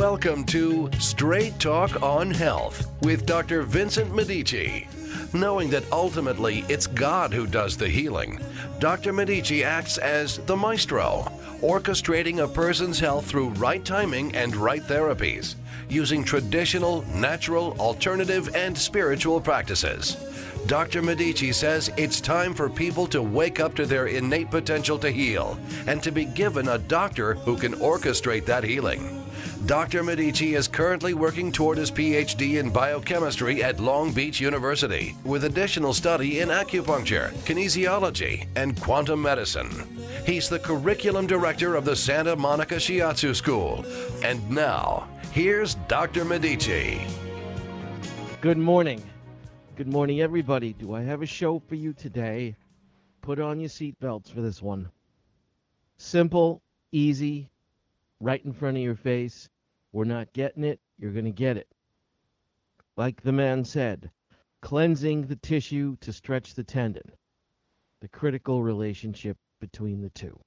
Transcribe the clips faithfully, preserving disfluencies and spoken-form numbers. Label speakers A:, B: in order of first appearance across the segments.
A: Welcome to Straight Talk on Health with Doctor Vincent Medici. Knowing that ultimately it's God who does the healing, Doctor Medici acts as the maestro, orchestrating a person's health through right timing and right therapies, using traditional, natural, alternative, and spiritual practices. Doctor Medici says it's time for people to wake up to their innate potential to heal and to be given a doctor who can orchestrate that healing. Doctor Medici is currently working toward his P H D in biochemistry at Long Beach University, with additional study in acupuncture, kinesiology, and quantum medicine. He's the curriculum director of the Santa Monica Shiatsu School. And now, here's Doctor Medici.
B: Good morning. Good morning, everybody. Do I have a show for you today? Put on your seatbelts for this one. Simple, easy, right in front of your face. We're not getting it. You're going to get it. Like the man said, cleansing the tissue to stretch the tendon. The critical relationship between the two.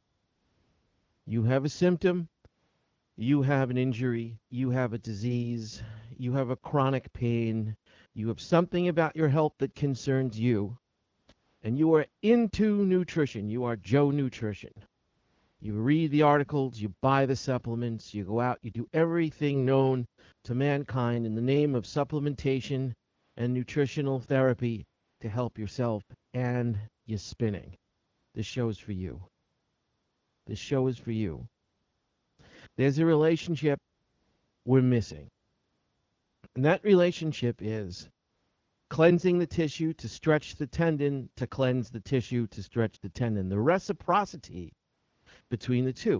B: You have a symptom. You have an injury. You have a disease. You have a chronic pain. You have something about your health that concerns you. And you are into nutrition. You are Joe Nutrition. You read the articles, you buy the supplements, you go out, you do everything known to mankind in the name of supplementation and nutritional therapy to help yourself, and you're spinning. This show is for you. This show is for you. There's a relationship we're missing. And that relationship is cleansing the tissue to stretch the tendon to cleanse the tissue to stretch the tendon. The reciprocity between the two.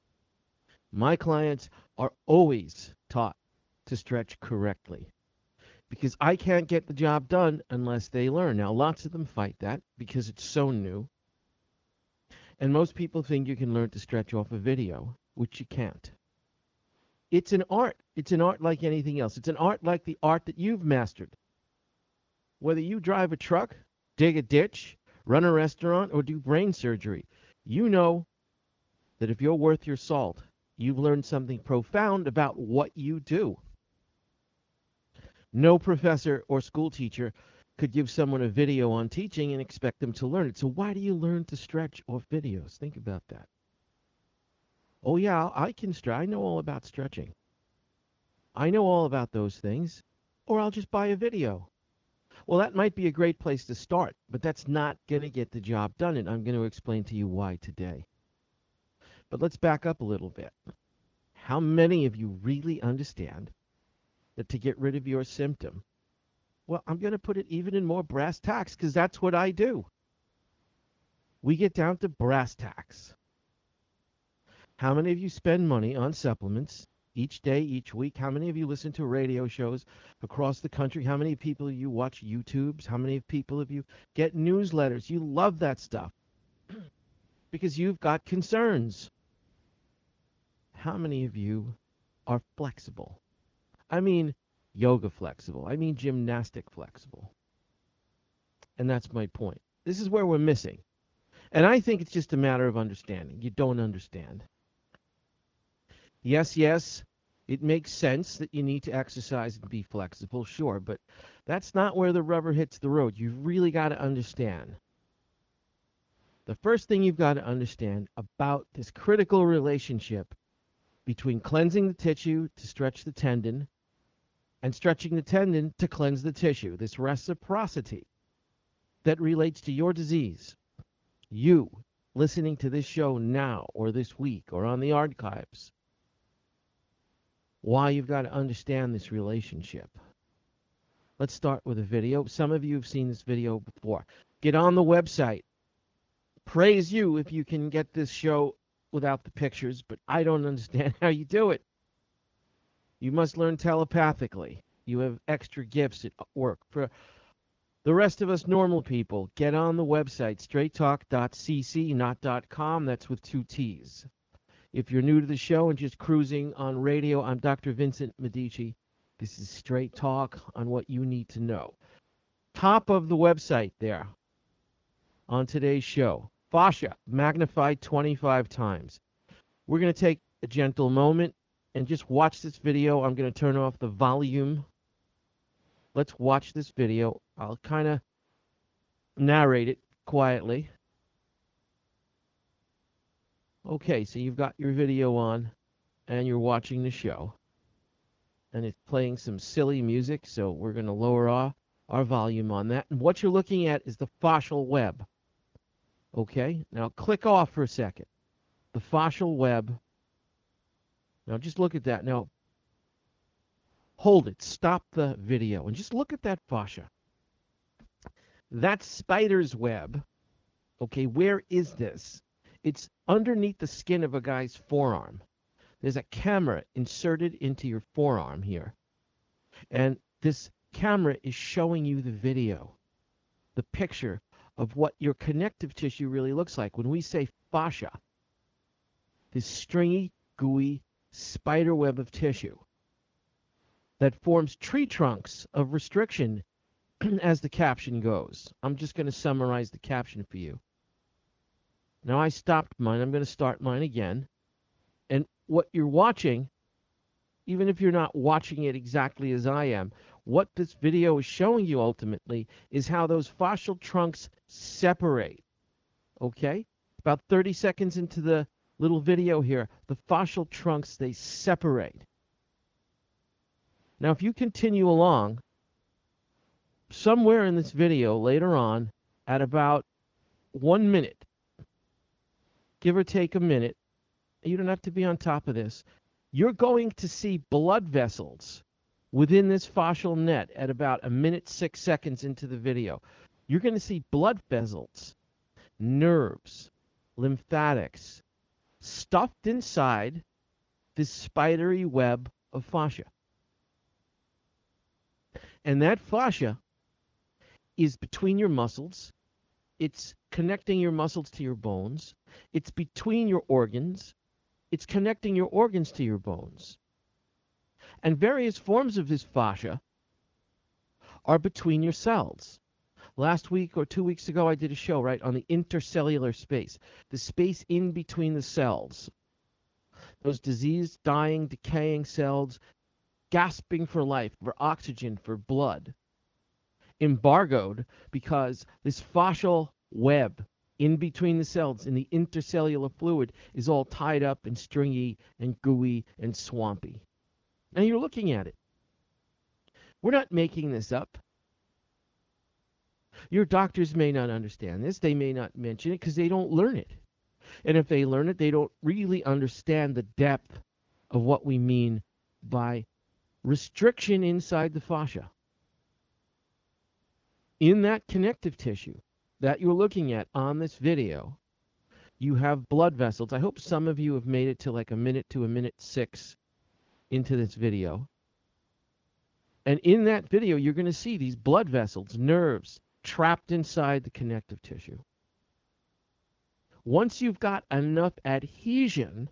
B: My clients are always taught to stretch correctly because I can't get the job done unless they learn. Now, lots of them fight that because it's so new. And most people think you can learn to stretch off a video, which you can't. It's an art. It's an art like anything else. It's an art like the art that you've mastered. Whether you drive a truck, dig a ditch, run a restaurant, or do brain surgery, you know that if you're worth your salt, you've learned something profound about what you do. No professor or school teacher could give someone a video on teaching and expect them to learn it. So why do you learn to stretch off videos? Think about that. Oh yeah, I can stretch. I know all about stretching. I know all about those things. Or I'll just buy a video. Well, that might be a great place to start, but that's not going to get the job done, and I'm going to explain to you why today. But let's back up a little bit. How many of you really understand that to get rid of your symptom, well, I'm going to put it even in more brass tacks because that's what I do. We get down to brass tacks. How many of you spend money on supplements each day, each week? How many of you listen to radio shows across the country? How many people of you watch YouTubes? How many people of you get newsletters? You love that stuff because you've got concerns. How many of you are flexible? I mean yoga flexible. I mean gymnastic flexible. And that's my point. This is where we're missing. And I think it's just a matter of understanding. You don't understand. Yes, yes, it makes sense that you need to exercise and be flexible, sure, but that's not where the rubber hits the road. You've really got to understand. The first thing you've got to understand about this critical relationship between cleansing the tissue to stretch the tendon and stretching the tendon to cleanse the tissue, this reciprocity that relates to your disease, you listening to this show now or this week or on the archives, why you've got to understand this relationship. Let's start with a video. Some of you have seen this video before. Get on the website. Praise you if you can get this show without the pictures, but I don't understand how you do it. You must learn telepathically. You have extra gifts at work. For the rest of us normal people, get on the website, straight talk dot c c, not .com. That's with two T's. If you're new to the show and just cruising on radio, I'm Doctor Vincent Medici. This is Straight Talk on what you need to know. Top of the website there on today's show. Fascia, magnified twenty-five times. We're going to take a gentle moment and just watch this video. I'm going to turn off the volume. Let's watch this video. I'll kind of narrate it quietly. Okay, so you've got your video on and you're watching the show. And it's playing some silly music, so we're going to lower our, our volume on that. And what you're looking at is the fascial web. Okay, now click off for a second. The fascial web. Now just look at that. Now hold it. Stop the video and just look at that fascia. That spider's web. Okay, where is this? It's underneath the skin of a guy's forearm. There's a camera inserted into your forearm here. And this camera is showing you the video, the picture of what your connective tissue really looks like. When we say fascia, this stringy, gooey spider web of tissue that forms tree trunks of restriction, as the caption goes. I'm just going to summarize the caption for you. Now I stopped mine. I'm going to start mine again. And what you're watching, even if you're not watching it exactly as I am, what this video is showing you ultimately is how those fascial trunks separate. Okay? About thirty seconds into the little video here, the fascial trunks, they separate. Now if you continue along, somewhere in this video later on, at about one minute, give or take a minute, you don't have to be on top of this, you're going to see blood vessels within this fascial net at about a minute, six seconds into the video. You're going to see blood vessels, nerves, lymphatics, stuffed inside this spidery web of fascia. And that fascia is between your muscles. It's connecting your muscles to your bones. It's between your organs. It's connecting your organs to your bones. And various forms of this fascia are between your cells. Last week or two weeks ago, I did a show, right, on the intercellular space, the space in between the cells. Those diseased, dying, decaying cells, gasping for life, for oxygen, for blood, embargoed because this fascial web in between the cells in the intercellular fluid is all tied up and stringy and gooey and swampy. And you're looking at it. We're not making this up. Your doctors may not understand this. They may not mention it because they don't learn it. And if they learn it, they don't really understand the depth of what we mean by restriction inside the fascia. In that connective tissue that you're looking at on this video, you have blood vessels. I hope some of you have made it to like a minute to a minute six into this video. And in that video, you're going to see these blood vessels, nerves, trapped inside the connective tissue. Once you've got enough adhesion,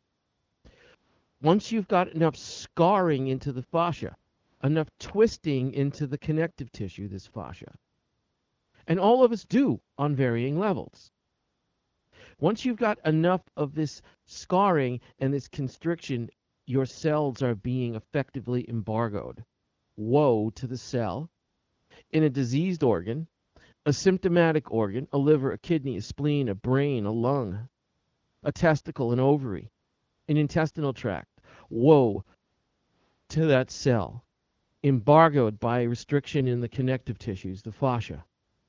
B: once you've got enough scarring into the fascia, enough twisting into the connective tissue, this fascia, and all of us do on varying levels. Once you've got enough of this scarring and this constriction, your cells are being effectively embargoed. Woe to the cell in a diseased organ, a symptomatic organ, a liver, a kidney, a spleen, a brain, a lung, a testicle, an ovary, an intestinal tract. Woe to that cell, embargoed by restriction in the connective tissues, the fascia.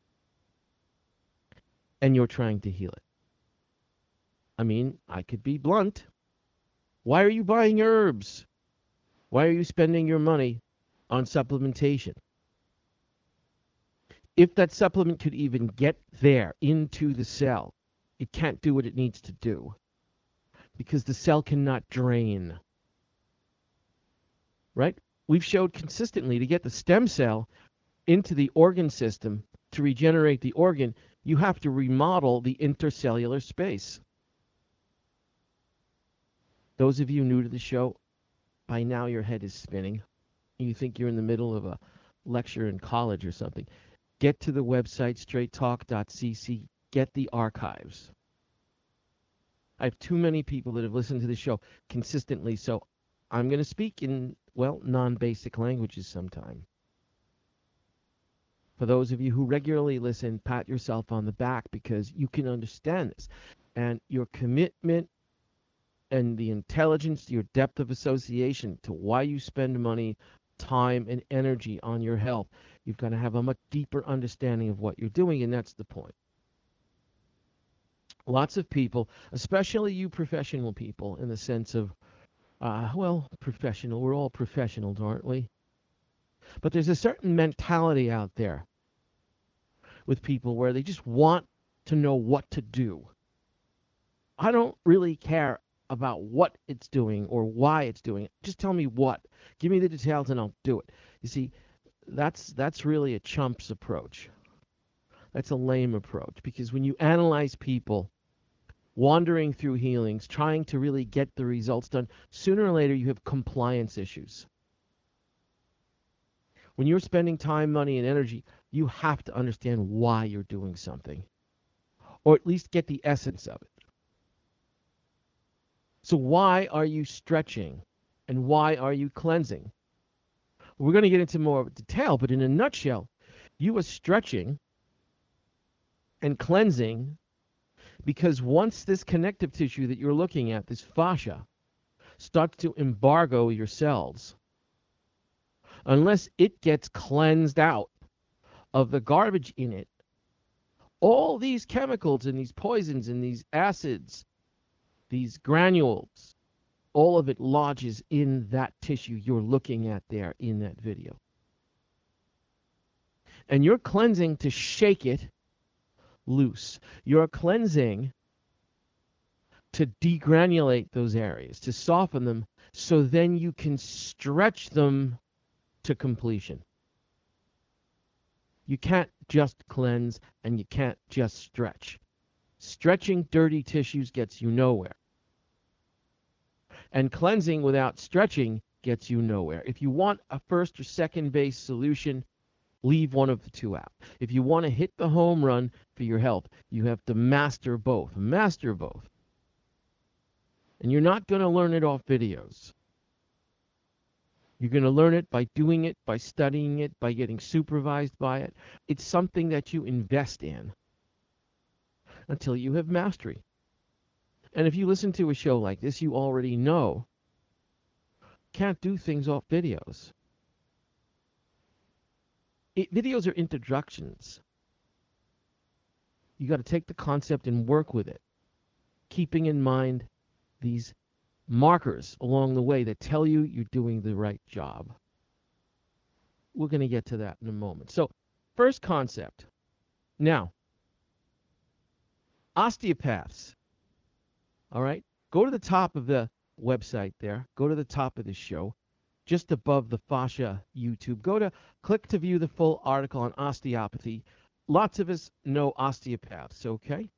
B: And you're trying to heal it. I mean, I could be blunt. Why are you buying herbs? Why are you spending your money on supplementation? If that supplement could even get there into the cell, it can't do what it needs to do because the cell cannot drain. Right? We've showed consistently to get the stem cell into the organ system to regenerate the organ, you have to remodel the intercellular space. Those of you new to the show, by now your head is spinning. You think you're in the middle of a lecture in college or something. Get to the website, straight talk dot c c. Get the archives. I have too many people that have listened to the show consistently, so I'm going to speak in, well, non-basic languages sometime. For those of you who regularly listen, pat yourself on the back because you can understand this. And your commitment and the intelligence, your depth of association to why you spend money, time, and energy on your health, you've got to have a much deeper understanding of what you're doing, and that's the point. Lots of people, especially you professional people, in the sense of, uh, well, professional, we're all professionals, aren't we? But there's a certain mentality out there with people where they just want to know what to do. I don't really care about what it's doing or why it's doing it. Just tell me what. Give me the details and I'll do it. You see, that's that's really a chump's approach. That's a lame approach, because when you analyze people wandering through healings, trying to really get the results done, sooner or later you have compliance issues. When you're spending time, money, and energy, you have to understand why you're doing something, or at least get the essence of it. So why are you stretching, and why are you cleansing? We're going to get into more detail, but in a nutshell, you are stretching and cleansing because once this connective tissue that you're looking at, this fascia, starts to embargo your cells, unless it gets cleansed out of the garbage in it, all these chemicals and these poisons and these acids, these granules, all of it lodges in that tissue you're looking at there in that video. And you're cleansing to shake it loose. You're cleansing to degranulate those areas, to soften them, so then you can stretch them to completion. You can't just cleanse and you can't just stretch. Stretching dirty tissues gets you nowhere. And cleansing without stretching gets you nowhere. If you want a first or second base solution, leave one of the two out. If you want to hit the home run for your health, you have to master both. Master both. And you're not going to learn it off videos. You're going to learn it by doing it, by studying it, by getting supervised by it. It's something that you invest in until you have mastery. And if you listen to a show like this, you already know can't do things off videos. It, videos are introductions. You got to take the concept and work with it, keeping in mind these markers along the way that tell you you're doing the right job. We're going to get to that in a moment. So, first concept. Now, osteopaths. All right? Go to the top of the website there. Go to the top of the show, just above the fascia YouTube. Go to click to view the full article on osteopathy. Lots of us know osteopaths, okay?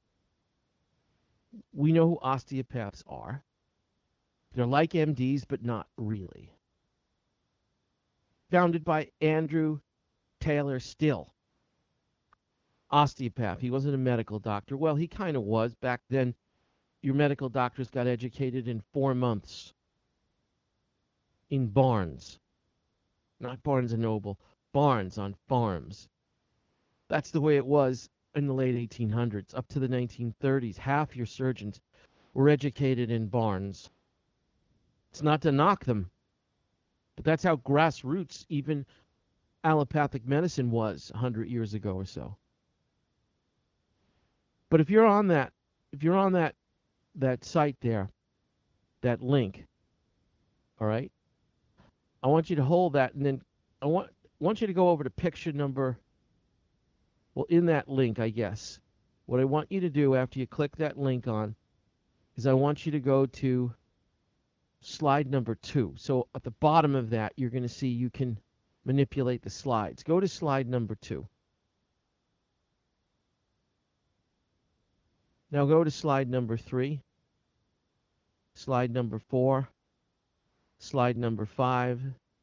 B: We know who osteopaths are. They're like M Ds, but not really. Founded by Andrew Taylor Still. Osteopath. He wasn't a medical doctor. Well, he kind of was. Back then, your medical doctors got educated in four months. In barns. Not Barnes and Noble. Barns on farms. That's the way it was in the late eighteen hundreds. Up to the nineteen thirties, half your surgeons were educated in barns. It's not to knock them, but that's how grassroots even allopathic medicine was one hundred years ago or so. But if you're on that, if you're on that that site there, that link, all right, I want you to hold that, and then I want want you to go over to picture number, well, in that link, I guess. What I want you to do after you click that link on is I want you to go to slide number two. So at the bottom of that, you're going to see you can manipulate the slides. Go to slide number two. Now go to slide number three, slide number four, slide number five,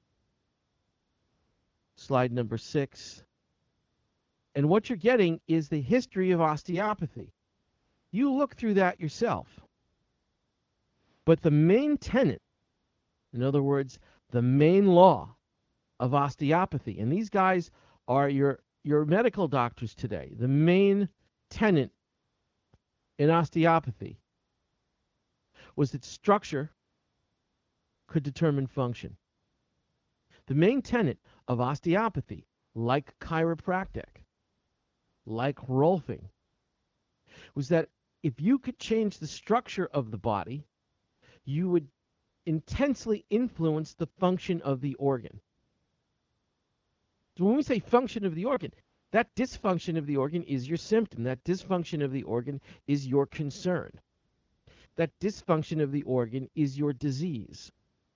B: slide number six. And what you're getting is the history of osteopathy. You look through that yourself. But the main tenet In other words, the main law of osteopathy, and these guys are your, your medical doctors today, the main tenet in osteopathy was that structure could determine function. The main tenet of osteopathy, like chiropractic, like Rolfing, was that if you could change the structure of the body, you would intensely influence the function of the organ. So when we say function of the organ, that dysfunction of the organ is your symptom. That dysfunction of the organ is your concern. That dysfunction of the organ is your disease.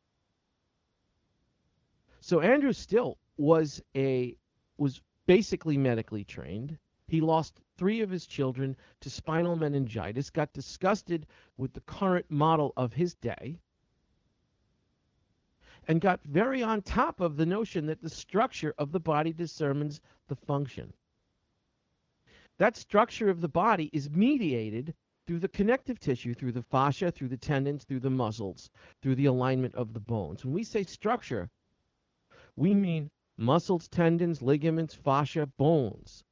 B: So Andrew Still was a was basically medically trained. He lost three of his children to spinal meningitis, got disgusted with the current model of his day, and got very on top of the notion that the structure of the body determines the function. That structure of the body is mediated through the connective tissue, through the fascia, through the tendons, through the muscles, through the alignment of the bones. When we say structure, we mean muscles, tendons, ligaments, fascia, bones.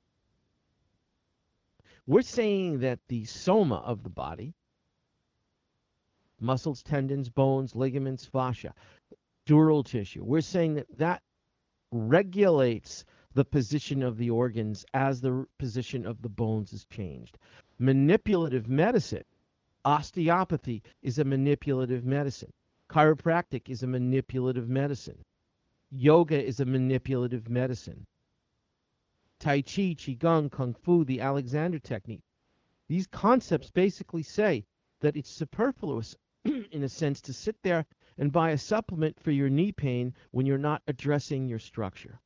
B: We're saying that the soma of the body, muscles, tendons, bones, ligaments, fascia, dural tissue, we're saying that that regulates the position of the organs as the position of the bones is changed. Manipulative medicine, osteopathy is a manipulative medicine. Chiropractic is a manipulative medicine. Yoga is a manipulative medicine. Tai Chi, Qigong, Kung Fu, the Alexander technique. These concepts basically say that it's superfluous, in a sense, to sit there and buy a supplement for your knee pain when you're not addressing your structure.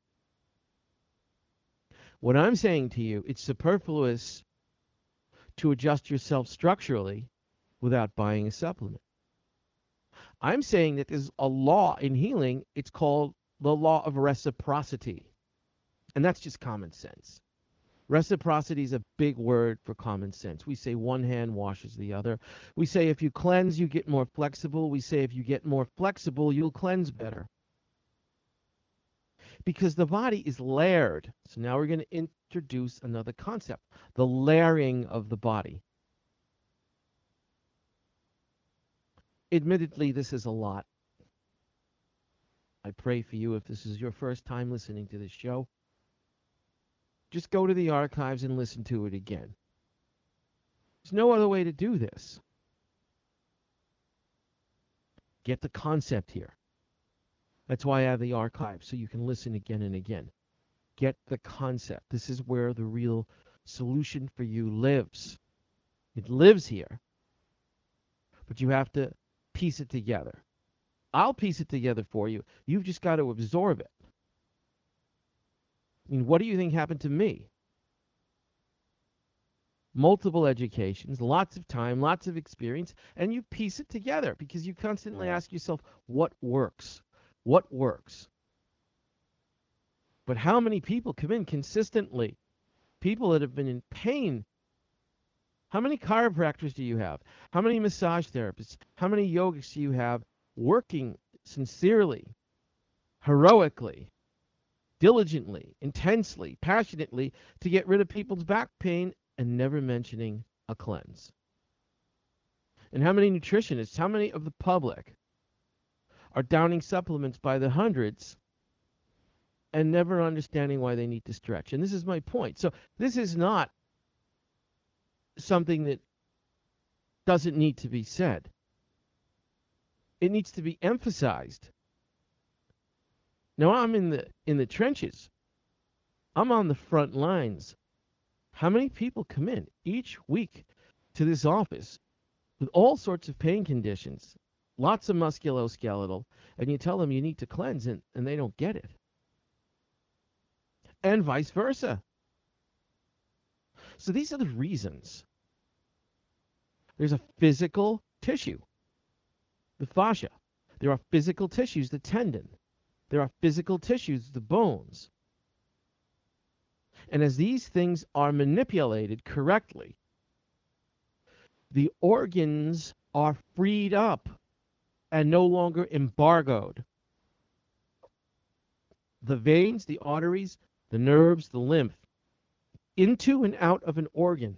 B: What I'm saying to you, it's superfluous to adjust yourself structurally without buying a supplement. I'm saying that there's a law in healing. It's called the law of reciprocity. And that's just common sense. Reciprocity is a big word for common sense. We say one hand washes the other. We say if you cleanse, you get more flexible. We say if you get more flexible, you'll cleanse better. Because the body is layered. So now we're going to introduce another concept, the layering of the body. Admittedly, this is a lot. I pray for you if this is your first time listening to this show. Just go to the archives and listen to it again. There's no other way to do this. Get the concept here. That's why I have the archives, so you can listen again and again. Get the concept. This is where the real solution for you lives. It lives here. But you have to piece it together. I'll piece it together for you. You've just got to absorb it. I mean, what do you think happened to me? Multiple educations, lots of time, lots of experience, and you piece it together because you constantly ask yourself, what works? What works? But how many people come in consistently? People that have been in pain. How many chiropractors do you have? How many massage therapists? How many yogics do you have working sincerely, heroically, diligently, intensely, passionately to get rid of people's back pain and never mentioning a cleanse? And how many nutritionists, how many of the public are downing supplements by the hundreds and never understanding why they need to stretch? And this is my point. So this is not something that doesn't need to be said. It needs to be emphasized. Now I'm in the in the trenches. I'm on the front lines. How many people come in each week to this office with all sorts of pain conditions, lots of musculoskeletal, and you tell them you need to cleanse and, and they don't get it? And vice versa. So these are the reasons. There's a physical tissue, the fascia. There are physical tissues, the tendon. There are physical tissues, the bones. And as these things are manipulated correctly, the organs are freed up and no longer embargoed. The veins, the arteries, the nerves, the lymph, into and out of an organ.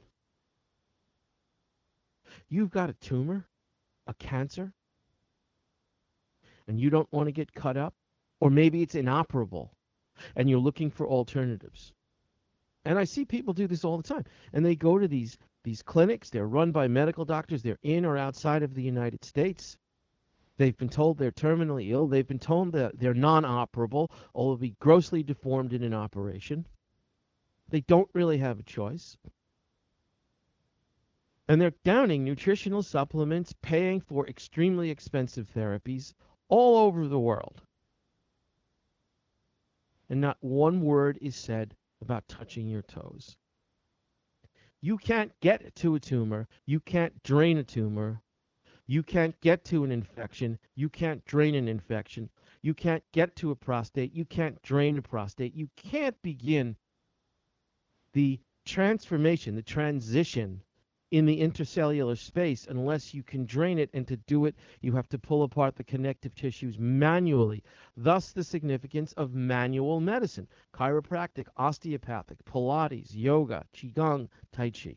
B: You've got a tumor, a cancer, and you don't want to get cut up, or maybe it's inoperable, and you're looking for alternatives. And I see people do this all the time, and they go to these these clinics. They're run by medical doctors. They're in or outside of the United States. They've been told they're terminally ill. They've been told that they're non-operable or will be grossly deformed in an operation. They don't really have a choice. And they're downing nutritional supplements, paying for extremely expensive therapies all over the world. And not one word is said about touching your toes. You can't get to a tumor. You can't drain a tumor. You can't get to an infection. You can't drain an infection. You can't get to a prostate. You can't drain a prostate. You can't begin the transformation, the transition in the intercellular space unless you can drain it, and to do it, you have to pull apart the connective tissues manually. Thus, the significance of manual medicine: chiropractic, osteopathic, Pilates, yoga, Qigong, Tai Chi.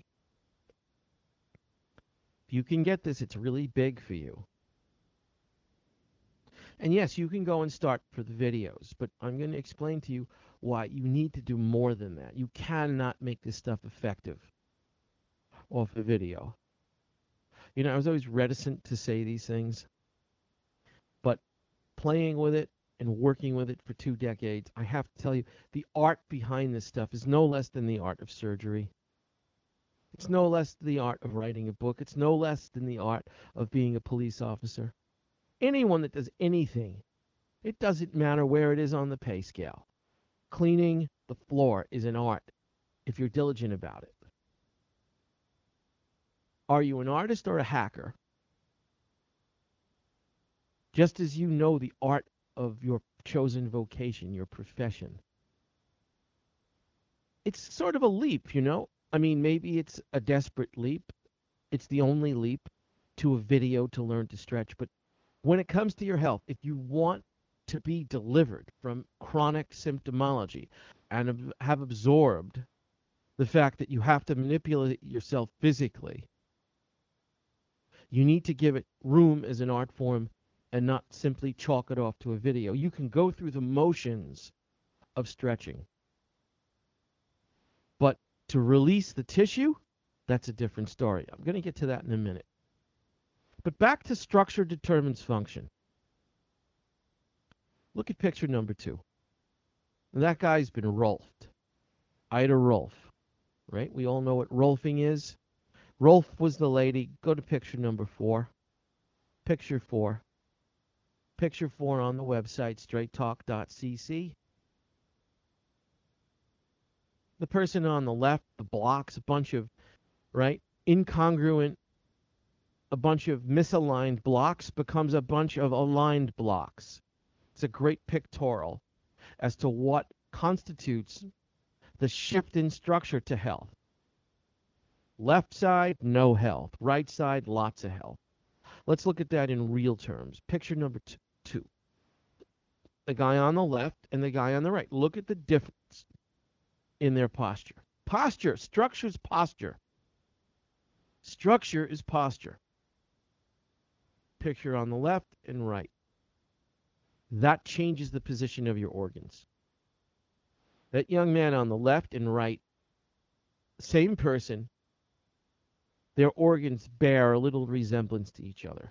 B: If you can get this, it's really big for you. And yes, you can go and start for the videos, but I'm going to explain to you why you need to do more than that. You cannot make this stuff effective off a video. You know, I was always reticent to say these things, but playing with it and working with it for two decades, I have to tell you, the art behind this stuff is no less than the art of surgery. It's no less than the art of writing a book. It's no less than the art of being a police officer. Anyone that does anything, it doesn't matter where it is on the pay scale. Cleaning the floor is an art if you're diligent about it. Are you an artist or a hacker? Just as you know the art of your chosen vocation, your profession. It's sort of a leap, you know? I mean, maybe it's a desperate leap. It's the only leap to a video to learn to stretch. But when it comes to your health, if you want to be delivered from chronic symptomology and have absorbed the fact that you have to manipulate yourself physically, you need to give it room as an art form and not simply chalk it off to a video. You can go through the motions of stretching. But to release the tissue, that's a different story. I'm going to get to that in a minute. But back to structure determines function. Look at picture number two. That guy's been rolfed. Ida Rolf, right? We all know what rolfing is. Rolf was the lady. Go to picture number four. Picture four. Picture four on the website, straight talk dot c c. The person on the left, the blocks, a bunch of, right, incongruent, a bunch of misaligned blocks becomes a bunch of aligned blocks. It's a great pictorial as to what constitutes the shift in structure to health. Left side, no health. Right side, lots of health. Let's look at that in real terms. Picture number two. two. The guy on the left and the guy on the right. Look at the difference in their posture. Posture. Structure is posture. Structure is posture. Picture on the left and right. That changes the position of your organs. That young man on the left and right, same person, their organs bear a little resemblance to each other.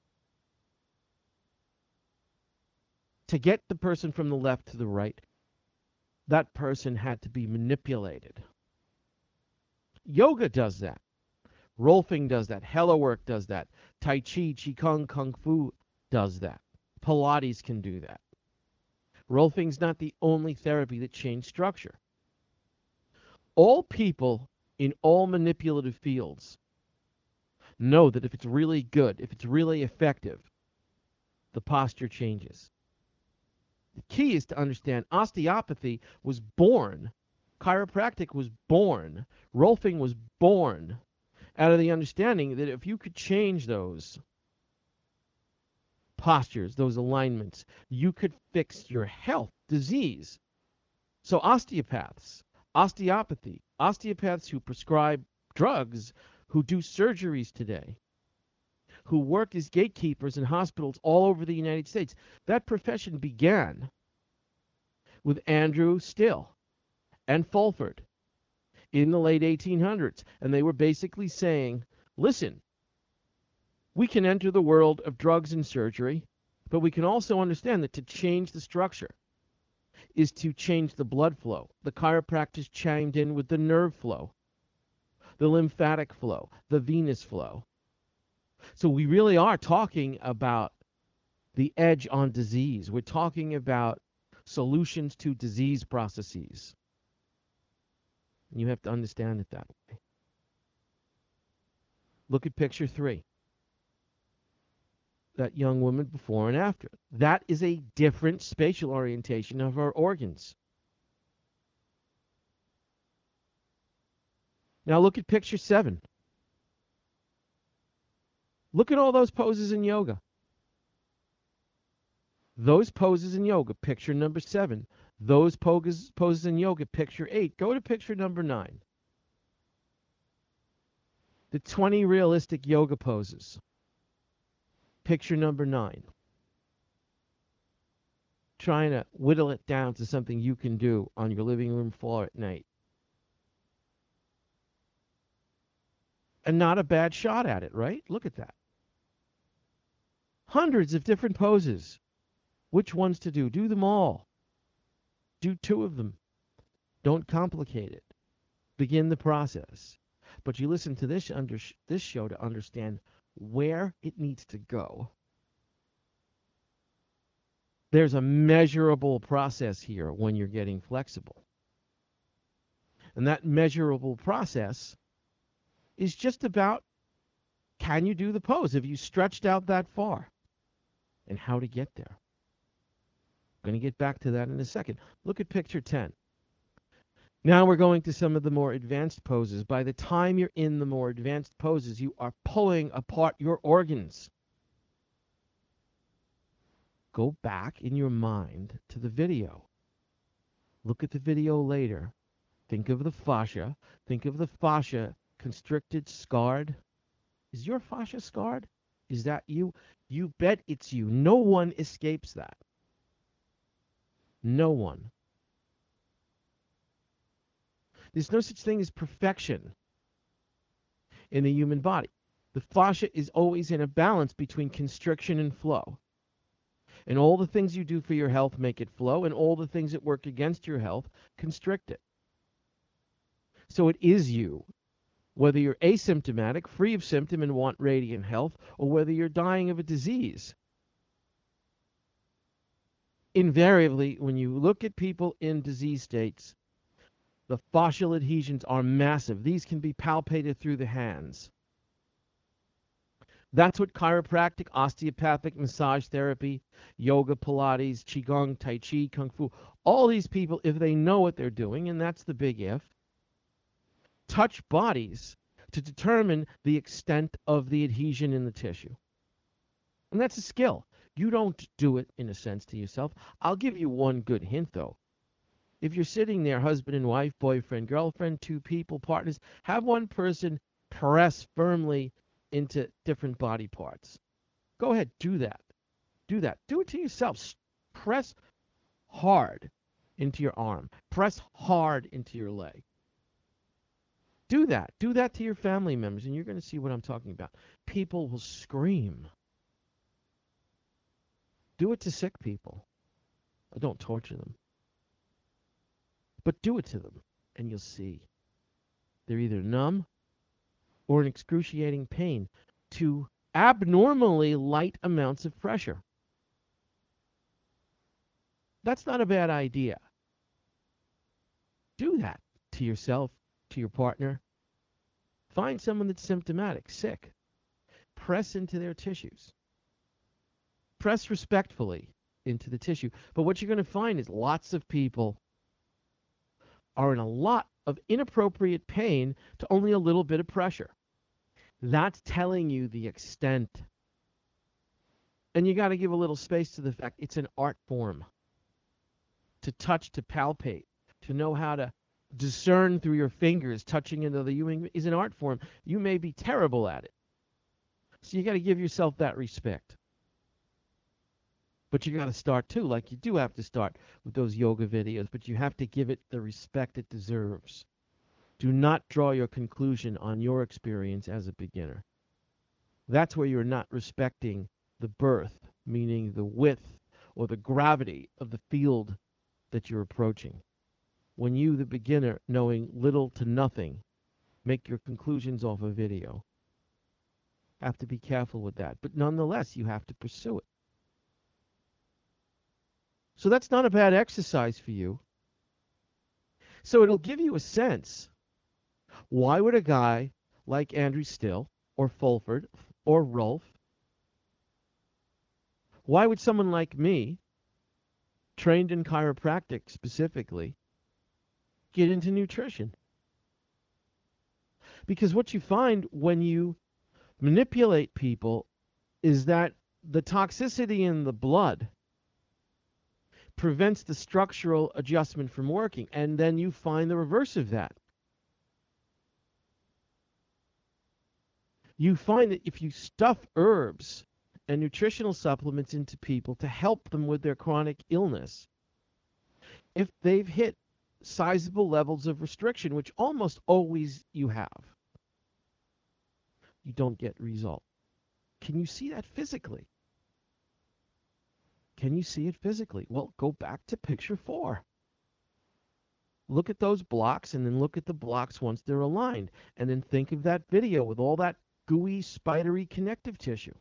B: To get the person from the left to the right, that person had to be manipulated. Yoga does that. Rolfing does that. Hella work does that. Tai Chi, Qigong, Kung Fu does that. Pilates can do that. Rolfing's not the only therapy that changed structure. All people in all manipulative fields know that if it's really good, if it's really effective, the posture changes. The key is to understand osteopathy was born, chiropractic was born, Rolfing was born out of the understanding that if you could change those, postures, those alignments, you could fix your health, disease. So osteopaths, osteopathy, osteopaths who prescribe drugs, who do surgeries today, who work as gatekeepers in hospitals all over the United States. That profession began with Andrew Still and Fulford in the late eighteen hundreds. And they were basically saying, listen, we can enter the world of drugs and surgery, but we can also understand that to change the structure is to change the blood flow. The chiropractors chimed in with the nerve flow, the lymphatic flow, the venous flow. So we really are talking about the edge on disease. We're talking about solutions to disease processes. You have to understand it that way. Look at picture three. That young woman before and after. That is a different spatial orientation of our organs. Now look at picture seven. Look at all those poses in yoga. Those poses in yoga, picture number seven. Those poses, poses in yoga, picture eight. Go to picture number nine. The twenty realistic yoga poses. Picture number nine. Trying to whittle it down to something you can do on your living room floor at night. And not a bad shot at it, right? Look at that. Hundreds of different poses. Which ones to do? Do them all. Do two of them. Don't complicate it. Begin the process. But you listen to this under this show to understand where it needs to go. There's a measurable process here when you're getting flexible. And that measurable process is just about, can you do the pose? Have you stretched out that far? And how to get there. I'm going to get back to that in a second. Look at picture ten. Now we're going to some of the more advanced poses. By the time you're in the more advanced poses, you are pulling apart your organs. Go back in your mind to the video. Look at the video later. Think of the fascia. Think of the fascia constricted, scarred. Is your fascia scarred? Is that you? You bet it's you. No one escapes that. No one. There's no such thing as perfection in the human body. The fascia is always in a balance between constriction and flow. And all the things you do for your health make it flow, and all the things that work against your health constrict it. So it is you. Whether you're asymptomatic, free of symptom, and want radiant health, or whether you're dying of a disease. Invariably, when you look at people in disease states, the fascial adhesions are massive. These can be palpated through the hands. That's what chiropractic, osteopathic, massage therapy, yoga, Pilates, Qigong, Tai Chi, Kung Fu, all these people, if they know what they're doing, and that's the big if, touch bodies to determine the extent of the adhesion in the tissue. And that's a skill. You don't do it, in a sense, to yourself. I'll give you one good hint, though. If you're sitting there, husband and wife, boyfriend, girlfriend, two people, partners, have one person press firmly into different body parts. Go ahead, do that. Do that. Do it to yourself. Press hard into your arm. Press hard into your leg. Do that. Do that to your family members, and you're going to see what I'm talking about. People will scream. Do it to sick people. Don't torture them. But do it to them, and you'll see. They're either numb or in excruciating pain to abnormally light amounts of pressure. That's not a bad idea. Do that to yourself, to your partner. Find someone that's symptomatic, sick. Press into their tissues. Press respectfully into the tissue. But what you're going to find is lots of people are in a lot of inappropriate pain to only a little bit of pressure. That's telling you the extent And you got to give a little space to the fact it's an art form. To touch, to palpate, to know how to discern through your fingers, touching into the human is an art form. You may be terrible at it. So you got to give yourself that respect. But you got to start too, like you do have to start with those yoga videos, but you have to give it the respect it deserves. Do not draw your conclusion on your experience as a beginner. That's where you're not respecting the birth, meaning the width or the gravity of the field that you're approaching. When you, the beginner, knowing little to nothing, make your conclusions off a video. Have to be careful with that. But nonetheless, you have to pursue it. So that's not a bad exercise for you. So it'll give you a sense. Why would a guy like Andrew Still or Fulford or Rolf, why would someone like me, trained in chiropractic specifically, get into nutrition? Because what you find when you manipulate people is that the toxicity in the blood prevents the structural adjustment from working, and then you find the reverse of that. You find that if you stuff herbs and nutritional supplements into people to help them with their chronic illness, if they've hit sizable levels of restriction, which almost always you have, you don't get result. Can you see that physically? Can you see it physically? Well, go back to picture four. Look at those blocks and then look at the blocks once they're aligned. And then think of that video with all that gooey, spidery connective tissue.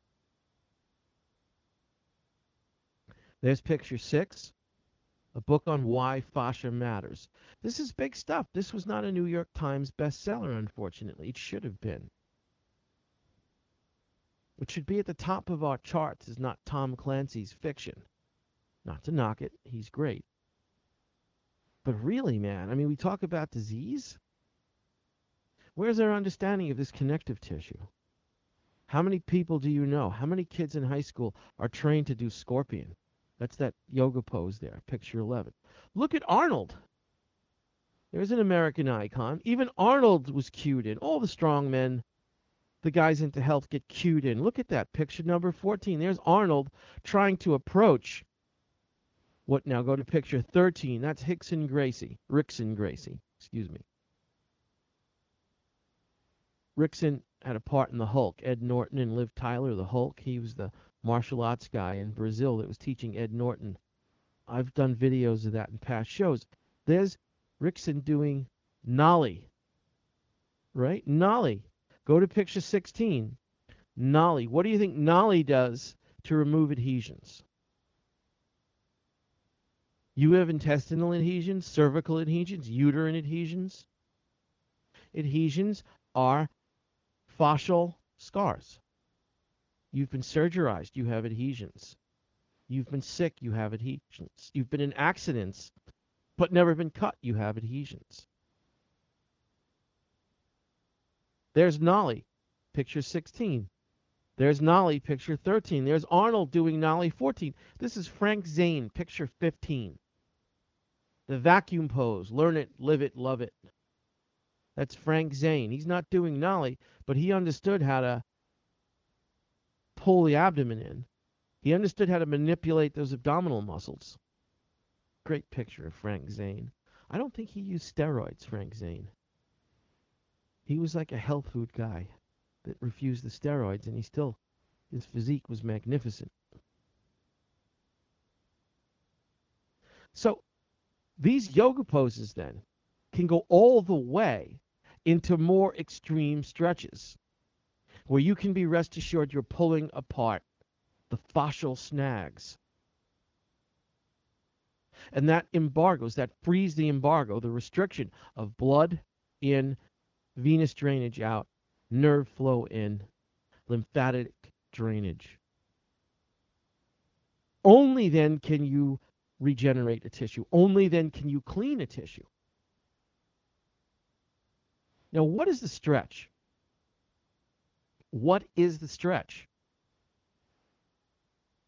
B: There's picture six, a book on why fascia matters. This is big stuff. This was not a New York Times bestseller, unfortunately. It should have been. What should be at the top of our charts is not Tom Clancy's fiction. Not to knock it, he's great. But really, man, I mean, we talk about disease. Where's our understanding of this connective tissue? How many people do you know? How many kids in high school are trained to do scorpion? That's that yoga pose there, picture eleven. Look at Arnold. There's an American icon. Even Arnold was cued in. All the strong men, the guys into health, get cued in. Look at that, picture number fourteen. There's Arnold trying to approach what now? Go to picture thirteen. That's Rickson Gracie. Rickson Gracie, excuse me. Rickson had a part in the Hulk. Ed Norton and Liv Tyler, the Hulk. He was the martial arts guy in Brazil that was teaching Ed Norton. I've done videos of that in past shows. There's Rickson doing Nollie, right? Nollie. Go to picture sixteen. Nollie. What do you think Nollie does to remove adhesions? You have intestinal adhesions, cervical adhesions, uterine adhesions. Adhesions are fascial scars. You've been surgerized, you have adhesions. You've been sick, you have adhesions. You've been in accidents, but never been cut, you have adhesions. There's Nollie, picture sixteen. There's Nollie, picture thirteen. There's Arnold doing Nollie fourteen. This is Frank Zane, picture fifteen. The vacuum pose, learn it, live it, love it. That's Frank Zane. He's not doing Nollie, but he understood how to pull the abdomen in. He understood how to manipulate those abdominal muscles. Great picture of Frank Zane. I don't think he used steroids, Frank Zane. He was like a health food guy that refused the steroids, and he still, his physique was magnificent. So these yoga poses then can go all the way into more extreme stretches where you can be rest assured you're pulling apart the fascial snags. And that embargoes, that frees the embargo, the restriction of blood in, venous drainage out, nerve flow in, lymphatic drainage. Only then can you regenerate a tissue. Only then can you clean a tissue. Now, what is the stretch? What is the stretch?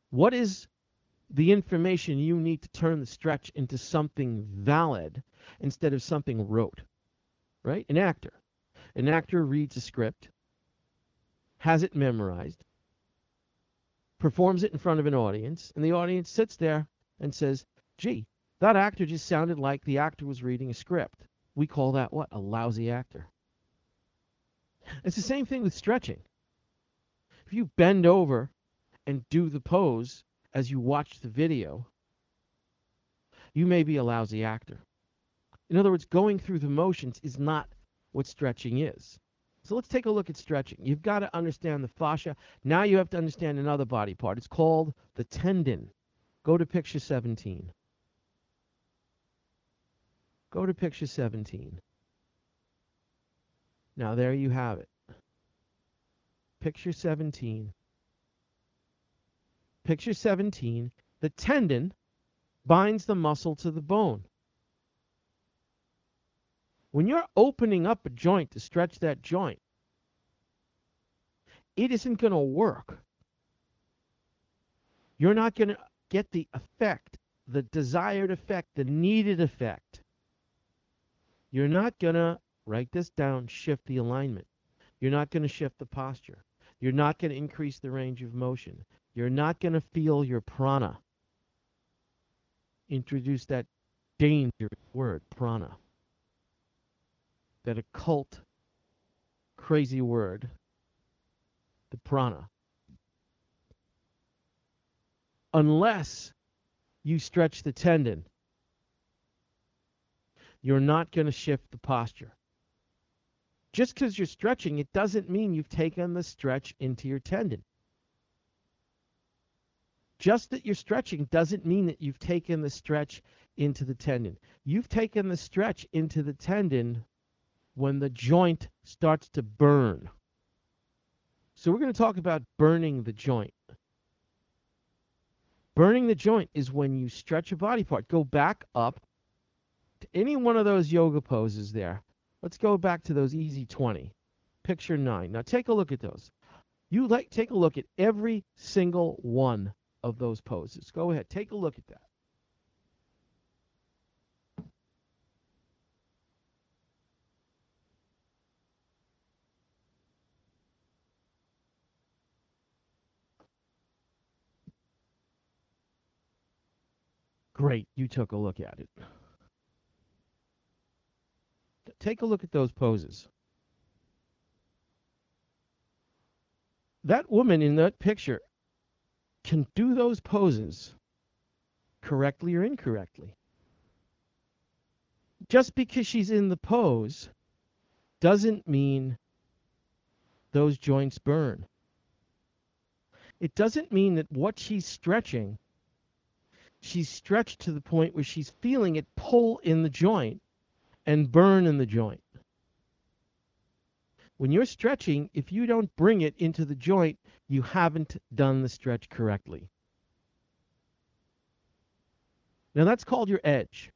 B: What is the information you need to turn the stretch into something valid instead of something rote, right? An actor. An actor reads a script, has it memorized, performs it in front of an audience, and the audience sits there and says, gee, that actor just sounded like the actor was reading a script. We call that what? A lousy actor. It's the same thing with stretching. If you bend over and do the pose as you watch the video, you may be a lousy actor. In other words, going through the motions is not what stretching is. So let's take a look at stretching. You've got to understand the fascia. Now you have to understand another body part. It's called the tendon. Go to picture seventeen. Go to picture seventeen. Now there you have it. Picture seventeen. Picture seventeen. The tendon binds the muscle to the bone. When you're opening up a joint to stretch that joint, it isn't going to work. You're not going to get the effect, the desired effect, the needed effect. You're not going to, write this down, shift the alignment. You're not going to shift the posture. You're not going to increase the range of motion. You're not going to feel your prana. Introduce that dangerous word, prana. That occult, crazy word, the prana. Unless you stretch the tendon, you're not going to shift the posture. Just because you're stretching, it doesn't mean you've taken the stretch into your tendon. Just that you're stretching doesn't mean that you've taken the stretch into the tendon. You've taken the stretch into the tendon when the joint starts to burn. So we're going to talk about burning the joint. Burning the joint is when you stretch a body part. Go back up to any one of those yoga poses there. Let's go back to those easy twenty. Picture nine. Now take a look at those. You like take a look at every single one of those poses. Go ahead. Take a look at that. Great, you took a look at it. Take a look at those poses. That woman in that picture can do those poses correctly or incorrectly. Just because she's in the pose doesn't mean those joints burn. It doesn't mean that what she's stretching, she's stretched to the point where she's feeling it pull in the joint and burn in the joint. When you're stretching, if you don't bring it into the joint, you haven't done the stretch correctly. Now that's called your edge.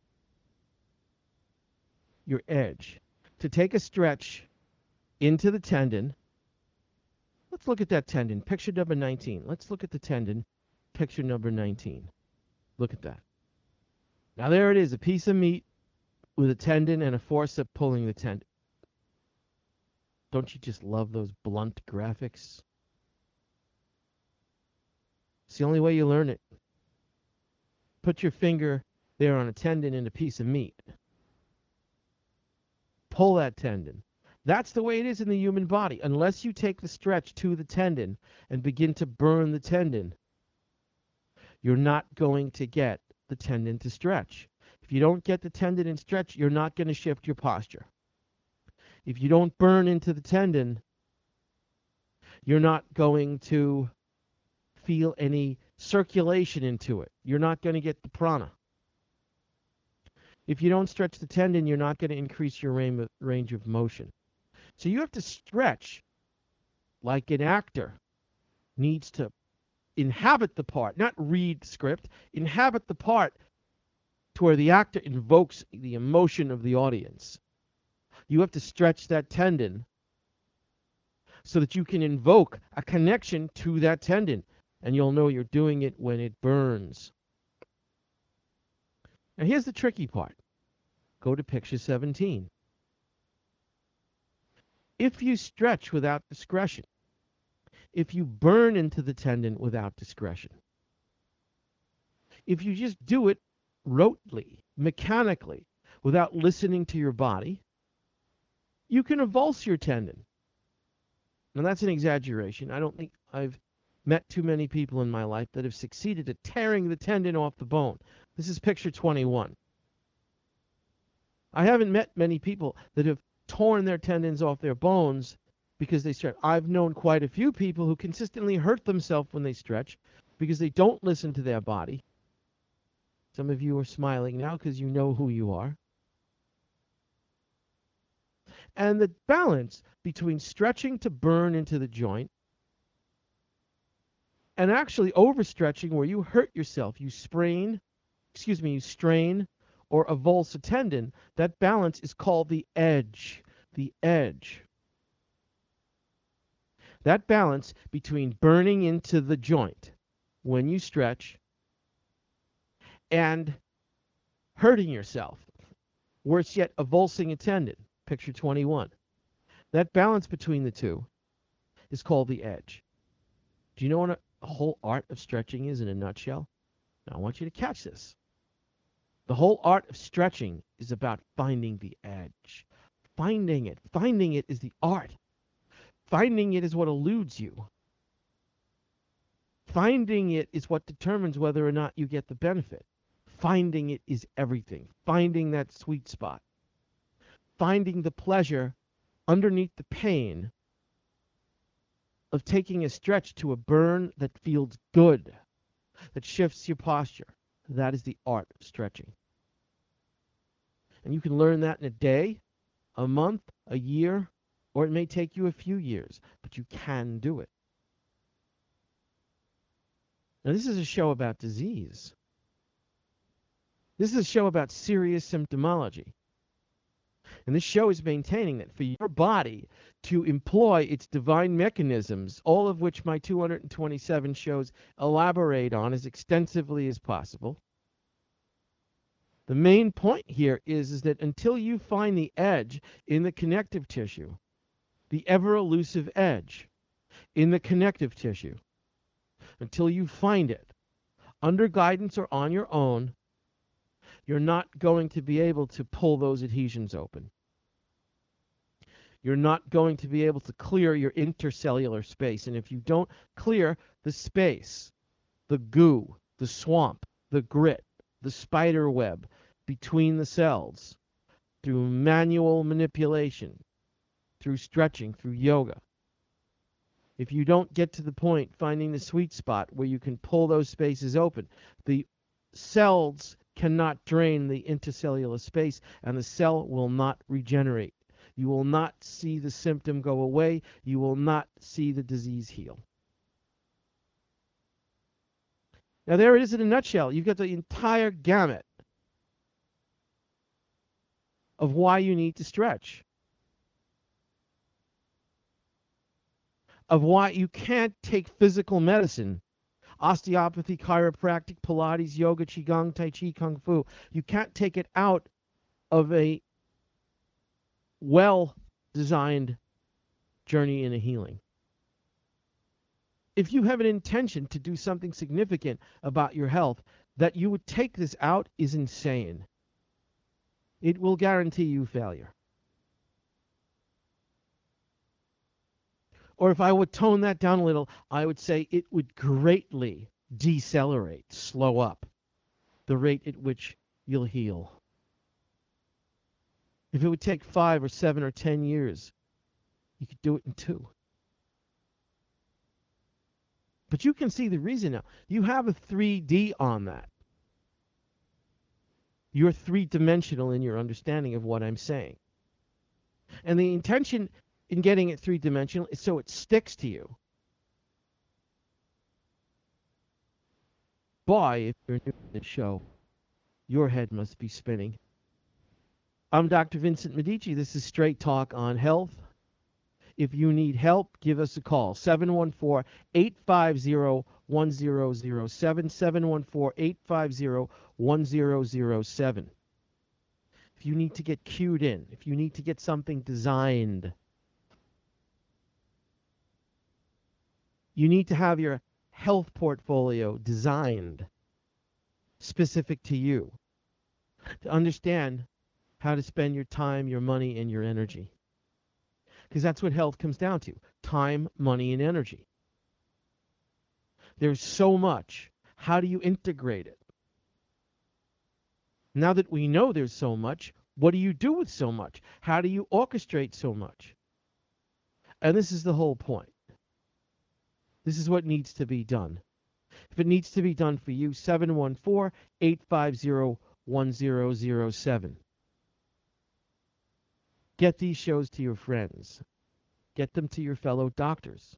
B: Your edge. To take a stretch into the tendon. Let's look at that tendon. Picture number nineteen. Let's look at the tendon. Picture number nineteen. Look at that. Now there it is, a piece of meat with a tendon and a forceps pulling the tendon. Don't you just love those blunt graphics? It's the only way you learn it. Put your finger there on a tendon and a piece of meat. Pull that tendon. That's the way it is in the human body. Unless you take the stretch to the tendon and begin to burn the tendon, you're not going to get the tendon to stretch. If you don't get the tendon and stretch, you're not going to shift your posture. If you don't burn into the tendon, you're not going to feel any circulation into it. You're not going to get the prana. If you don't stretch the tendon, you're not going to increase your range of motion. So you have to stretch like an actor needs to inhabit the part, not read script, inhabit the part to where the actor invokes the emotion of the audience. You have to stretch that tendon so that you can invoke a connection to that tendon. And you'll know you're doing it when it burns. Now here's the tricky part. Go to picture seventeen. If you stretch without discretion, if you burn into the tendon without discretion, if you just do it rotely, mechanically, without listening to your body, you can avulse your tendon. Now that's an exaggeration. I don't think I've met too many people in my life that have succeeded at tearing the tendon off the bone. This is picture twenty-one. I haven't met many people that have torn their tendons off their bones because they stretch. I've known quite a few people who consistently hurt themselves when they stretch because they don't listen to their body. Some of you are smiling now because you know who you are. And the balance between stretching to burn into the joint and actually overstretching where you hurt yourself, you sprain, excuse me, you strain or avulse a tendon, that balance is called the edge. The edge. That balance between burning into the joint when you stretch and hurting yourself, worse yet, avulsing a tendon, picture twenty-one. That balance between the two is called the edge. Do you know what a whole art of stretching is in a nutshell? Now I want you to catch this. The whole art of stretching is about finding the edge. Finding it. Finding it is the art. Finding it is what eludes you. Finding it is what determines whether or not you get the benefit. Finding it is everything. Finding that sweet spot. Finding the pleasure underneath the pain of taking a stretch to a burn that feels good, that shifts your posture. That is the art of stretching. And you can learn that in a day, a month, a year, or it may take you a few years, but you can do it. Now, this is a show about disease. This is a show about serious symptomology. And this show is maintaining that for your body to employ its divine mechanisms, all of which my two hundred twenty-seven shows elaborate on as extensively as possible. The main point here is, is that until you find the edge in the connective tissue, the ever-elusive edge in the connective tissue, until you find it, under guidance or on your own, you're not going to be able to pull those adhesions open. You're not going to be able to clear your intercellular space. And if you don't clear the space, the goo, the swamp, the grit, the spider web between the cells, through manual manipulation, through stretching, through yoga, if you don't get to the point finding the sweet spot where you can pull those spaces open, the cells cannot drain the intercellular space and the cell will not regenerate. You will not see the symptom go away. You will not see the disease heal. Now there it is in a nutshell. You've got the entire gamut of why you need to stretch. Of why you can't take physical medicine, osteopathy, chiropractic, Pilates, yoga, Qigong, Tai Chi, Kung Fu. You can't take it out of a well-designed journey in a healing. If you have an intention to do something significant about your health, that you would take this out is insane. It will guarantee you failure. Or if I would tone that down a little, I would say it would greatly decelerate, slow up the rate at which you'll heal. If it would take five or seven or ten years, you could do it in two. But you can see the reason now. You have a three D on that. You're three-dimensional in your understanding of what I'm saying. And the intention in getting it three-dimensional is so it sticks to you. Boy, if you're new to this show, your head must be spinning. I'm Doctor Vincent Medici. This is Straight Talk on Health. If you need help, give us a call, seven one four, eight five zero, one zero zero seven, seven one four, eight five zero, one zero zero seven. If you need to get cued in, if you need to get something designed, you need to have your health portfolio designed specific to you to understand how to spend your time, your money, and your energy. Because that's what health comes down to: time, money, and energy. There's so much. How do you integrate it? Now that we know there's so much, what do you do with so much? How do you orchestrate so much? And this is the whole point. This is what needs to be done. If it needs to be done for you, seven one four, eight five zero, one zero zero seven. Get these shows to your friends. Get them to your fellow doctors.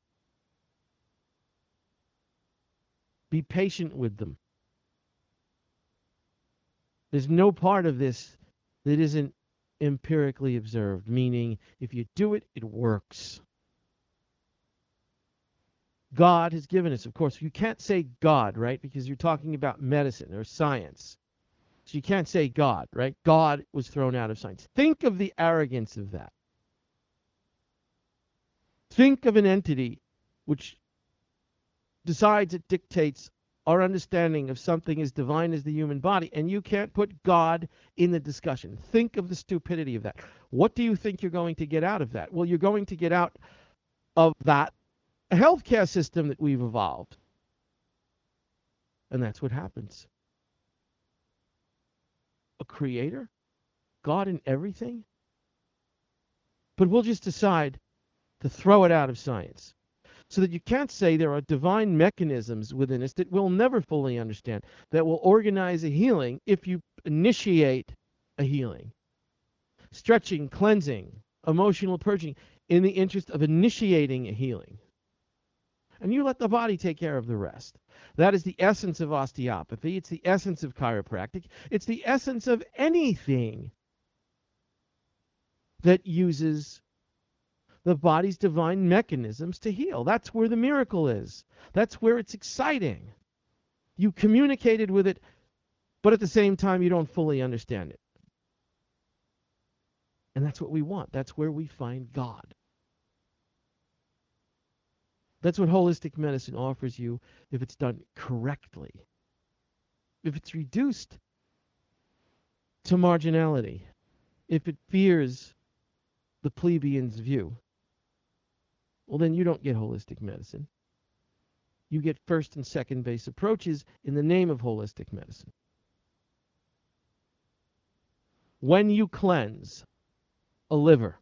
B: Be patient with them. There's no part of this that isn't empirically observed, meaning if you do it, it works. God has given us, of course, you can't say God, right? Because you're talking about medicine or science. So you can't say God, right? God was thrown out of science. Think of the arrogance of that. Think of an entity which decides it dictates our understanding of something as divine as the human body, and you can't put God in the discussion. Think of the stupidity of that. What do you think you're going to get out of that? Well, you're going to get out of that a healthcare system that we've evolved. And that's what happens. A creator? God in everything? But we'll just decide to throw it out of science. So that you can't say there are divine mechanisms within us that we'll never fully understand, that will organize a healing if you initiate a healing. Stretching, cleansing, emotional purging, in the interest of initiating a healing. And you let the body take care of the rest. That is the essence of osteopathy. It's the essence of chiropractic. It's the essence of anything that uses the body's divine mechanisms to heal. That's where the miracle is. That's where it's exciting. You communicated with it, but at the same time, you don't fully understand it. And that's what we want. That's where we find God. That's what holistic medicine offers you if it's done correctly. If it's reduced to marginality, if it fears the plebeian's view, well, then you don't get holistic medicine. You get first and second base approaches in the name of holistic medicine. When you cleanse a liver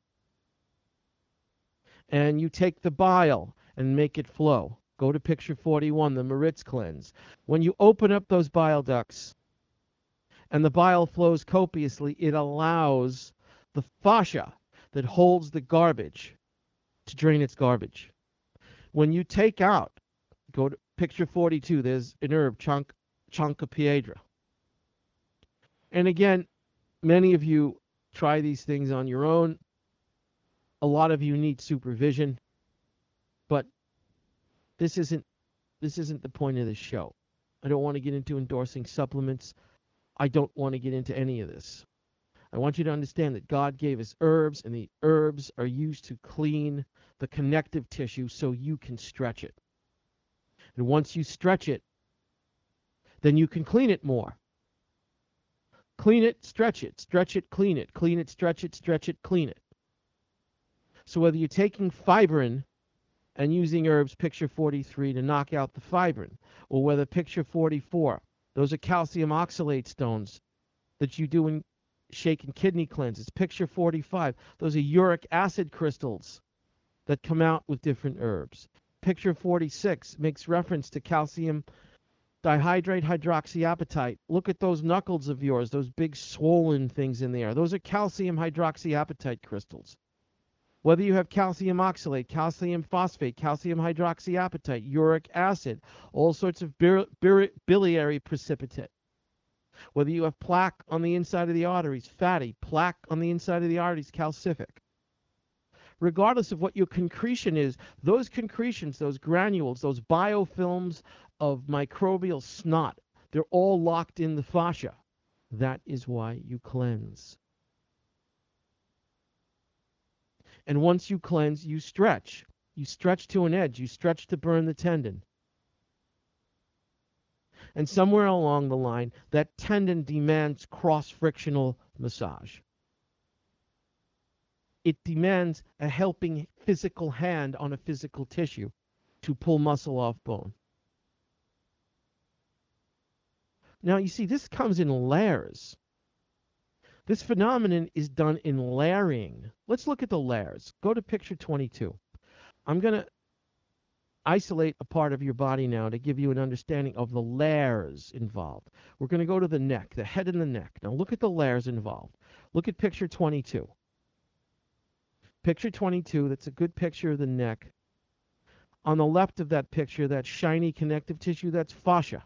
B: and you take the bile and make it flow, go to picture forty-one, the Maritz cleanse. When you open up those bile ducts and the bile flows copiously, it allows the fascia that holds the garbage to drain its garbage. When you take out, go to picture forty-two, there's an herb, chonk, Chonkapiedra. And again, many of you try these things on your own. A lot of you need supervision, but this isn't this isn't the point of this show. I don't want to get into endorsing supplements. I don't want to get into any of this. I want you to understand that God gave us herbs, and the herbs are used to clean the connective tissue so you can stretch it. And once you stretch it, then you can clean it more. Clean it, stretch it, stretch it, clean it, clean it, stretch it, stretch it, clean it. So whether you're taking fibrin and using herbs, picture forty-three, to knock out the fibrin, or whether picture forty-four, those are calcium oxalate stones that you do in shaken kidney cleanses. Picture forty-five, those are uric acid crystals that come out with different herbs. Picture forty-six makes reference to calcium dihydrate hydroxyapatite. Look at those knuckles of yours, those big swollen things in there. Those are calcium hydroxyapatite crystals. Whether you have calcium oxalate, calcium phosphate, calcium hydroxyapatite, uric acid, all sorts of bir- bir- biliary precipitate. Whether you have plaque on the inside of the arteries, fatty, plaque on the inside of the arteries, calcific. Regardless of what your concretion is, those concretions, those granules, those biofilms of microbial snot. They're all locked in the fascia. That is why you cleanse. And once you cleanse, you stretch. You stretch to an edge. You stretch to burn the tendon. And somewhere along the line, that tendon demands cross-frictional massage. It demands a helping physical hand on a physical tissue to pull muscle off bone. Now, you see, this comes in layers. This phenomenon is done in layering. Let's look at the layers. Go to picture twenty-two. I'm going to isolate a part of your body now to give you an understanding of the layers involved. We're going to go to the neck, the head and the neck. Now, look at the layers involved. Look at picture twenty-two. Picture twenty-two, that's a good picture of the neck. On the left of that picture, that shiny connective tissue, that's fascia.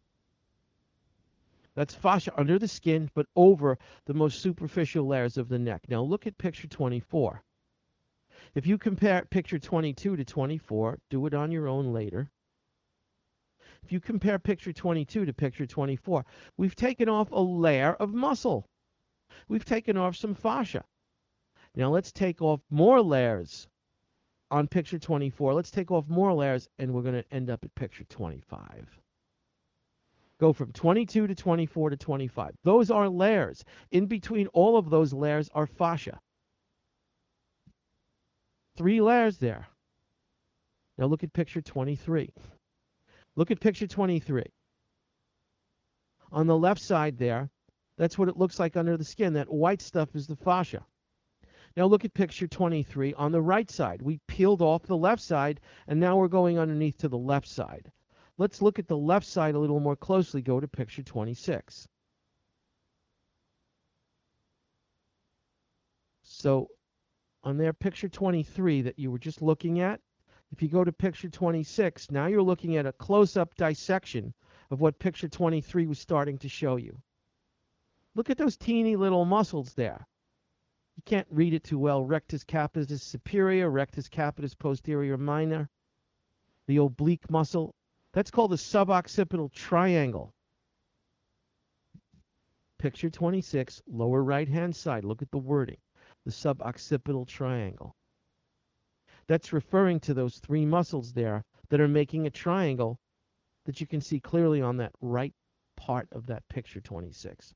B: That's fascia under the skin, but over the most superficial layers of the neck. Now look at picture twenty-four. If you compare picture twenty-two to twenty-four, do it on your own later. If you compare picture twenty-two to picture twenty-four, we've taken off a layer of muscle. We've taken off some fascia. Now let's take off more layers on picture twenty-four. Let's take off more layers, and we're going to end up at picture twenty-five. Go from twenty-two to twenty-four to twenty-five. Those are layers. In between all of those layers are fascia. Three layers there. Now look at picture twenty-three. Look at picture twenty-three. On the left side there, that's what it looks like under the skin. That white stuff is the fascia. Now look at picture twenty-three. On the right side, we peeled off the left side, and now we're going underneath to the left side. Let's look at the left side a little more closely. Go to picture twenty-six. So on there, picture twenty-three that you were just looking at, if you go to picture twenty-six, now you're looking at a close-up dissection of what picture twenty-three was starting to show you. Look at those teeny little muscles there. You can't read it too well. Rectus capitis superior, rectus capitis posterior minor. The oblique muscle. That's called the suboccipital triangle. Picture twenty-six, lower right-hand side. Look at the wording. The suboccipital triangle. That's referring to those three muscles there that are making a triangle that you can see clearly on that right part of that picture twenty-six.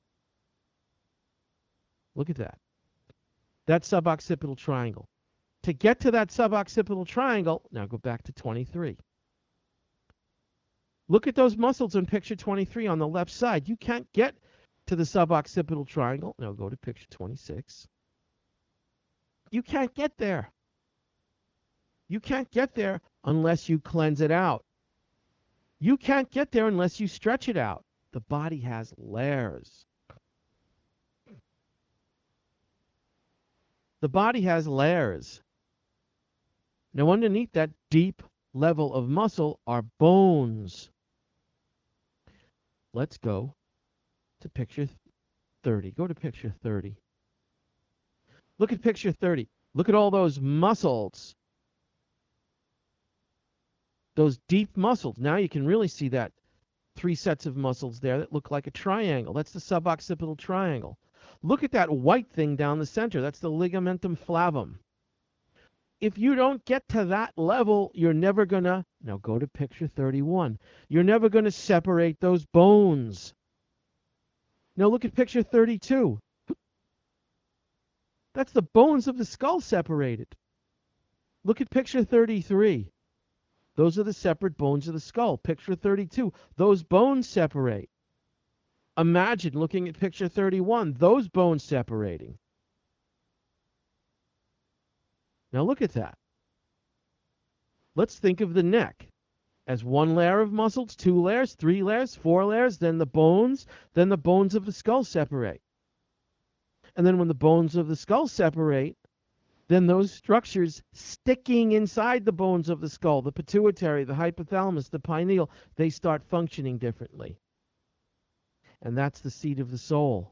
B: Look at that. That suboccipital triangle. To get to that suboccipital triangle, now go back to twenty-three. Look at those muscles in picture twenty-three on the left side. You can't get to the suboccipital triangle. Now go to picture twenty-six. You can't get there. You can't get there unless you cleanse it out. You can't get there unless you stretch it out. The body has layers. The body has layers. Now underneath that deep level of muscle are bones. Let's go to picture thirty. Go to picture thirty. Look at picture thirty. Look at all those muscles. Those deep muscles. Now you can really see that three sets of muscles there that look like a triangle. That's the suboccipital triangle. Look at that white thing down the center. That's the ligamentum flavum. If you don't get to that level, you're never going to, now go to picture thirty-one. You're never going to separate those bones. Now look at picture thirty-two. That's the bones of the skull separated. Look at picture thirty-three. Those are the separate bones of the skull. Picture thirty-two. Those bones separate. Imagine looking at picture thirty-one, those bones separating. Now look at that. Let's think of the neck as one layer of muscles, two layers, three layers, four layers, then the bones, then the bones of the skull separate. And then when the bones of the skull separate, then those structures sticking inside the bones of the skull, the pituitary, the hypothalamus, the pineal, they start functioning differently. And that's the seat of the soul.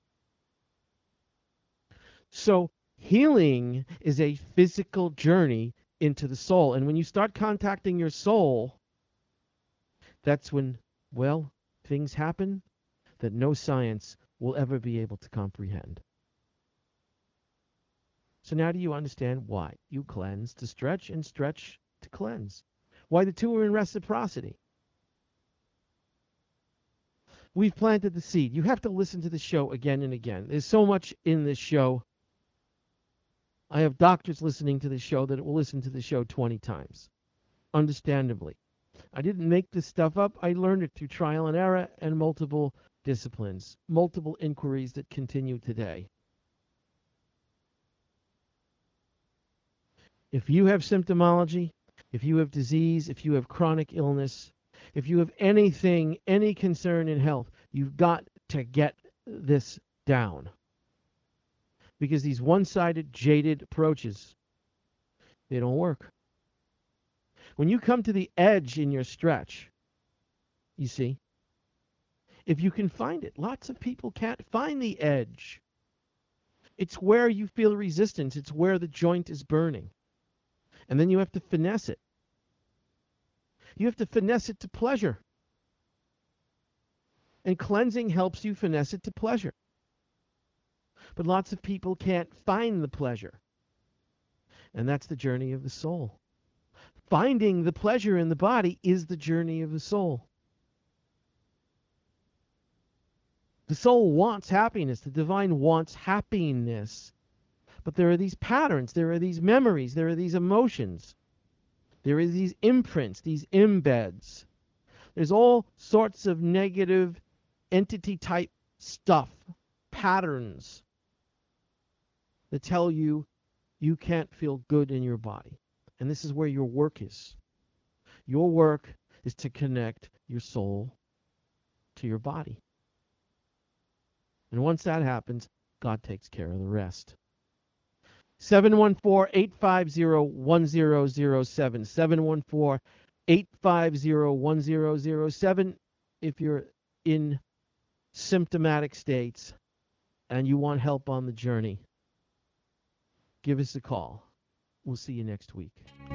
B: So healing is a physical journey into the soul. And when you start contacting your soul, that's when, well, things happen that no science will ever be able to comprehend. So now do you understand why you cleanse to stretch and stretch to cleanse? Why the two are in reciprocity? We've planted the seed. You have to listen to the show again and again. There's so much in this show. I have doctors listening to the show that will listen to the show twenty times. Understandably. I didn't make this stuff up. I learned it through trial and error and multiple disciplines, multiple inquiries that continue today. If you have symptomology, if you have disease, if you have chronic illness, if you have anything, any concern in health, you've got to get this down. Because these one-sided, jaded approaches, they don't work. When you come to the edge in your stretch, you see, if you can find it, lots of people can't find the edge. It's where you feel resistance. It's where the joint is burning. And then you have to finesse it. You have to finesse it to pleasure. And cleansing helps you finesse it to pleasure. But lots of people can't find the pleasure. And that's the journey of the soul. Finding the pleasure in the body is the journey of the soul. The soul wants happiness. The divine wants happiness. But there are these patterns. There are these memories. There are these emotions. There are these imprints, these embeds. There's all sorts of negative entity-type stuff, patterns that tell you you can't feel good in your body. And this is where your work is. Your work is to connect your soul to your body. And once that happens, God takes care of the rest. seven one four, eight five zero, one zero zero seven. seven one four, eight five zero, one zero zero seven. If you're in symptomatic states and you want help on the journey, give us a call. We'll see you next week.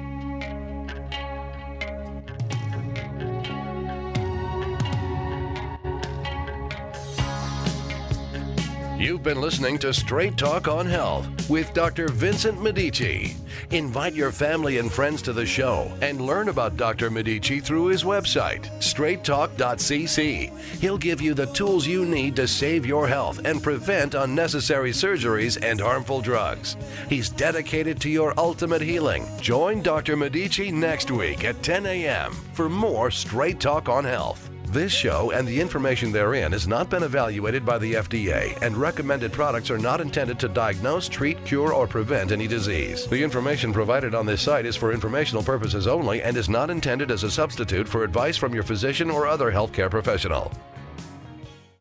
A: You've been listening to Straight Talk on Health with Doctor Vincent Medici. Invite your family and friends to the show and learn about Doctor Medici through his website, straight talk dot c c. He'll give you the tools you need to save your health and prevent unnecessary surgeries and harmful drugs. He's dedicated to your ultimate healing. Join Doctor Medici next week at ten a.m. for more Straight Talk on Health. This show and the information therein has not been evaluated by the F D A, and recommended products are not intended to diagnose, treat, cure, or prevent any disease. The information provided on this site is for informational purposes only and is not intended as a substitute for advice from your physician or other healthcare professional.